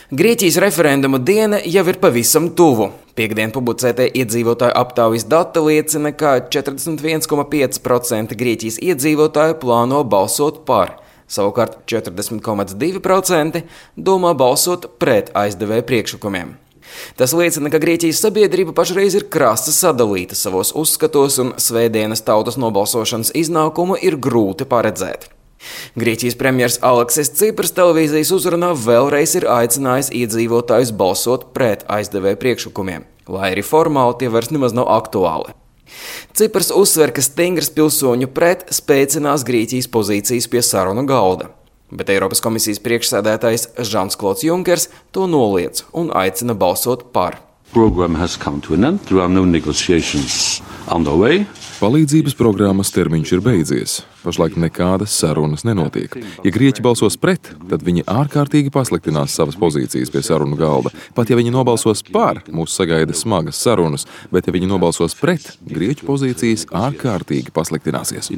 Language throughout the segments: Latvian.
Grieķijas referenduma diena jau ir pavisam tuvu. Piektdien publicētie iedzīvotāju aptaujas dati liecina, ka 41,5% Grieķijas iedzīvotāju plāno balsot par, savukārt 40,2% domā balsot pret aizdevēju priekšlikumiem. Tas liecina, ka Grieķijas sabiedrība pašreiz ir krasi sadalīta savos uzskatos, un svētdienas tautas nobalsošanas iznākumu ir grūti paredzēt. Grieķijas premjers Aleksis Cipras televīzijas uzrunā vēlreiz ir aicinājis iedzīvotājus balsot pret aizdevēju priekšlikumiem, lai arī formāli tie vairs nemaz nav aktuāli. Cipras uzsver, ka stingrs pilsoņu pret spēcinās Grieķijas pozīcijas pie sarunu galda, bet Eiropas komisijas priekšsēdētājs Žans-Klods Junkers to noliedz un aicina balsot par. Palīdzības programmas termiņš ir beidzies. Pašlaik nekādas sarunas nenotiek. Ja Grieķi balsos pret, tad viņi ārkārtīgi pasliktinās savas pozīcijas pie sarunu galda. Pat ja viņi nobalsos par, mūs sagaida smagas sarunas, bet ja viņi nobalsos pret, Grieķu pozīcijas ārkārtīgi pasliktināsies.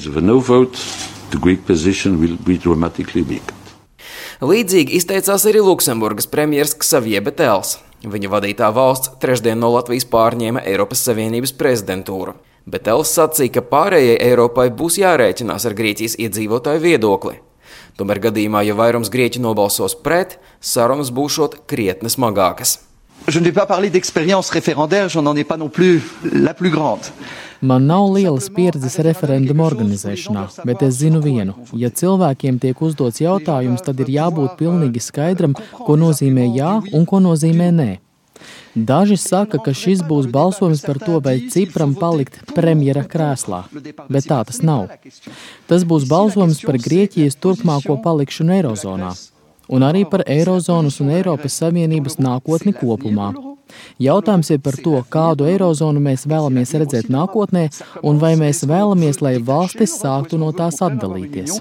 Līdzīgi izteicās arī Luksemburgas premjers Xavier Betels. Viņa vadītā valsts trešdien no Latvijas pārņēma Eiropas Savienības prezidentūru. Betels sacīja, ka pārējai Eiropai būs jārēķinās ar Grieķijas iedzīvotāju viedokli. Tomēr gadījumā, ja vairums grieķi nobalsos pret, sarunas būšot krietni smagākas. Man nav lielas pieredzes referenduma organizēšanā, bet es zinu vienu. Ja cilvēkiem tiek uzdots jautājums, tad ir jābūt pilnīgi skaidram, ko nozīmē jā un ko nozīmē nē. Daži saka, ka šis būs balsojums par to, vai Cipram palikt premjera krēslā, bet tā tas nav. Tas būs balsojums par Grieķijas turpmāko palikšanu Eirozonā, un arī par Eirozonas un Eiropas Savienības nākotni kopumā. Jautājums ir par to, kādu Eirozonu mēs vēlamies redzēt nākotnē, un vai mēs vēlamies, lai valstis sāktu no tās atdalīties.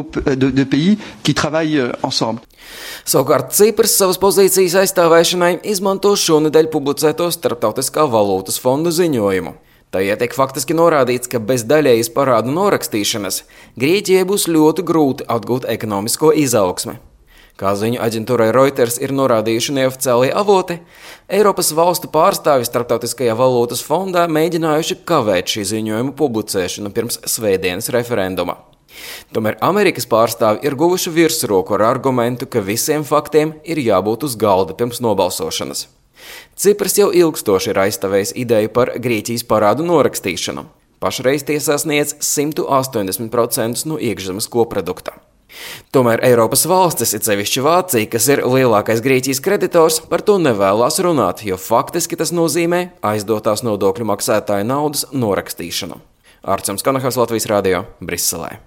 Savukārt Cipras savas pozīcijas aizstāvēšanai izmanto šonedēļ publicēto Starptautiskā valūtas fonda ziņojumu. Tajā tiek faktiski norādīts, ka bez daļējas parādu norakstīšanas Grieķijai būs ļoti grūti atgūt ekonomisko izaugsmi. Kā ziņu aģentūrai Reuters ir norādījuši neoficiālie avoti, Eiropas valstu pārstāvji Starptautiskajā valūtas fondā mēģinājuši kavēt šī ziņojuma publicēšanu pirms svētdienas referenduma. Tomēr Amerikas pārstāvji ir guvuši virsroku ar argumentu, ka visiem faktiem ir jābūt uz galda pirms nobalsošanas. Cipras jau ilgstoši ir aizstāvējis ideju par Grieķijas parādu norakstīšanu. Pašreiz tie sasniedz 180% no iekšzemes koprodukta. Tomēr Eiropas valstis, it sevišķi Vācija, kas ir lielākais Grieķijas kreditors, par to nevēlās runāt, jo faktiski tas nozīmē aizdotās nodokļu maksātāju naudas norakstīšanu. Arčuns Kanahavs, Latvijas radio, Briselē.